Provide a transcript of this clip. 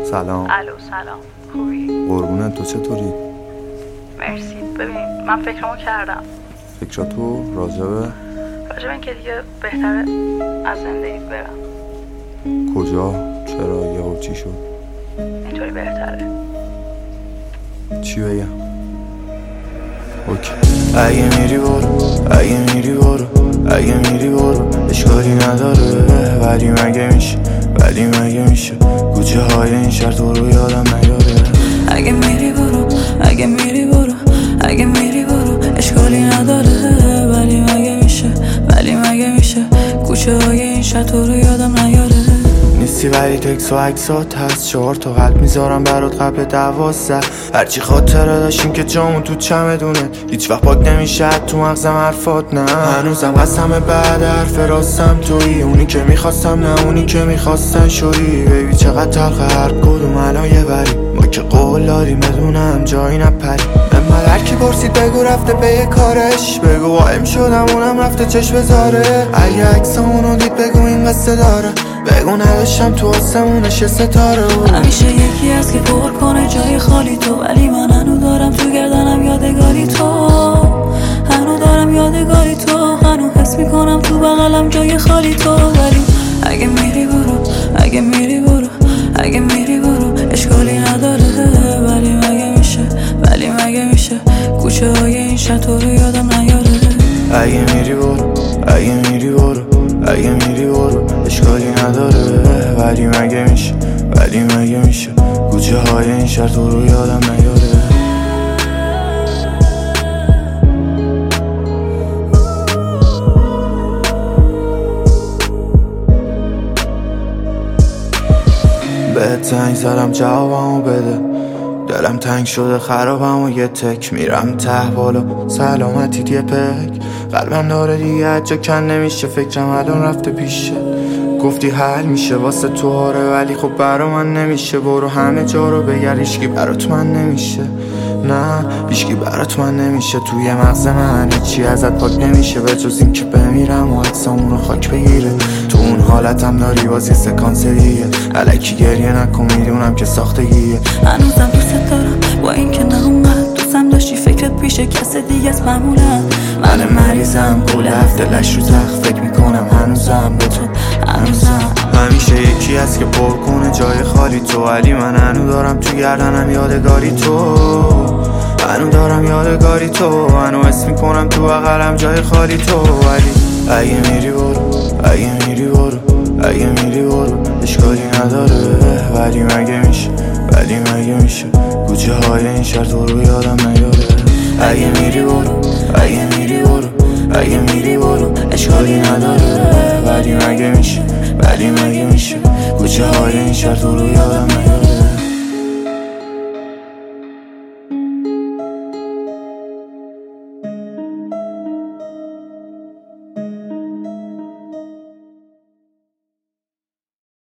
سلام. الو سلام، خوبی؟ قربونت، تو چطوری؟ مرسی. ببین من فکرمو کردم. فکراتو راجبه اینکه دیگه بهتره از زندگی برم. کجا؟ چرا؟ یا چی شد؟ اینطوری بهتره. چی بگم؟ اوکی. اگه میری برو، اگه میری برو، اشکالی نداره. ولی مگه میشه کوچه های این شهر تو رو یادم نیاره. اگه میری برو، اشکالی نداره. ولی مگه میشه کوچه های این شهر تو رو یادم نیاره. نیستی ولی تکس و عکسات هست، 4 تا قلب میذارم برات قبل 12. هرچی خاطره داشتیم که جامون تو چمدونه، هیچ وقت پاک نمیشه تو مغزم حرفات. نه هنوزم قسمه بعد حرف راستم تویی، اونی که میخواستم نه اونی که میخواستن شدی. بیبی چقدر تلخه هر کدوم الان یه وری، ما که قول داریم بدونم جایی نپری. من هر کی پرسید بگو رفته به کارش، بگو قایم شدم اونم رفته چشم بذاره. اگه عکسمونو دید بگو این قصه داره، بگو نداشتم تو آسمونش یه ستاره. همیشه یکی هست که پر کنه جای خالی تو، ولی من هنو دارم تو گردنم یادگاری تو. هنو حس میکنم تو بغلم جای خالی تو. ولی اگه میری برو، اشکالی نداره. ولی مگه میشه کوچه های این شهر تو رو یادم نیاره. اگه میری برو، اشکالی نداره. ولی مگه میشه کوچه های این شهر تو رو یادم نیاره. بهت زنگ زدم جوابمو بده، دلم تنگ شده خرابم و یه تک میرم ته بالا سلامتیت یه پک. قلبم داره دیگه جا کن نمیشه، فکرم الان رفته پیشه. گفتی حل میشه واسه تو آره، ولی خب برا من نمیشه. برو همه جا رو بگرد، هیچکی برات من نمیشه. نه هیچکی برات من نمیشه. توی مغز من هیچی ازت پاک نمیشه، به جز این که بمیرم و عکسامون رو خاک بگیره. تو اون حالتم داری بازی سکانس دیگه، الکی گریه نکن میدونم که ساختگیه. هنوزم دوست دارم با این که نه اونقدر دوستم داشتی، فکرت پیش کس دیگه است معمولا. من مریضم کل هفته لش رو تخت فکر میکنم هنوزم به تو. همیشه یکی هست که پر کنه جای خالی تو، ولی من هنو دارم تو گردنم یادگاری تو. هنو حس میکنم تو بغلم جای خالی تو. ولی اگه میری برو، اشکالی نداره. ولی مگه میشه کوچه های این شهر تو رو یادم نیاره. اگه میری برو، اشکالی نداره. ولی مگه میشه کوچه های این شهر تو رو یادم نیاره.